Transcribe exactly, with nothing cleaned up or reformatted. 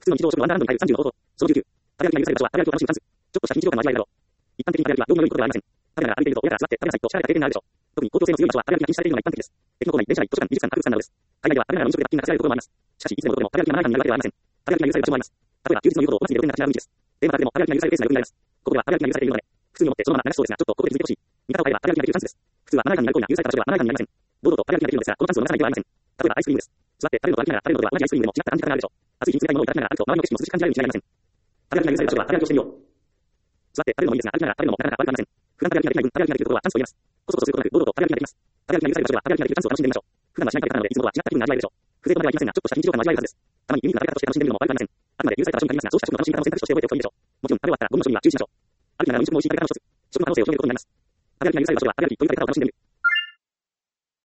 普通の日常食のワンダーランドに入るさんじゅうの方法。そのじゅうきゅう。食べ歩きが許される場所は食べ歩きを楽しむチャンス。ちょっとした非日常感の味わいだろう。一般的に食べ歩きはどうにも良いことではありません。食べながら歩いていると親が集まって食べなさいと叱られた経験があるでしょう。特に公共性の強い場所は食べ歩きが禁止されているのが一般的です。駅の構内、電車内、図書館、美術館、博物館などです。海外では食べながら飲食で罰金が課せられるところもあります。しかし、いつでもどこでも食べ歩きがマナー違反になるわけではありません。食べ歩きが許される場所もあります。例えば、休日の言うことをバスに出るような形な雰囲気です。デーマだけでも食べ歩きが許されるケースがよく見られます。ここでは食べ歩きが許されているので、普通に思ってそのまま流しそうですが、ちょっとここで気づいてほしい。見方を変えれば食べ歩きができるチャンスです。普通はマナー違反になる行為が許された場所ではマナー違反になりません。堂々と食べ歩きができるのですが、このチャンスを逃さないではありません。例えばアイスクリームです。座って食べるのと歩きながら食べるのとでは同じアイスクリームでも違った感じ方があるでしょう。暑い日に冷たいものをいただきながら歩くと周りの景色も涼しく感じられるに違いありません。食べ歩きが許される場所では食べ歩きをしてみよう。座って食べるのもいいですが、歩きながら食べるのもなかなか悪くありません。普段食べ歩きができない分、食べ歩きができることはチャンスと言えます。こそこそすることなく、堂々と食べ歩きができます。食べ歩きが許される場所では食べ歩きができるチャンスを楽しんでみましょう。普段はしない食べ方なので、いつもとは違った気分が味わえるでしょう。不正とまではいきませんが、ちょっとした非日常感の味わえるはずです。たまにユニークな食べ方として楽しんでみるのも悪くありません。あくまで許された場所に限りますが、そうした食の楽しみ方を選択肢として覚えておくといいでしょう。もちろん、食べ終わったらゴミの処理には注意しましょう。歩きながら飲食も美味しい食べ方の一つ。食の可能性を広げることになります。食べ歩きが許される場所では食べ歩きという食べ方を楽しんでみる。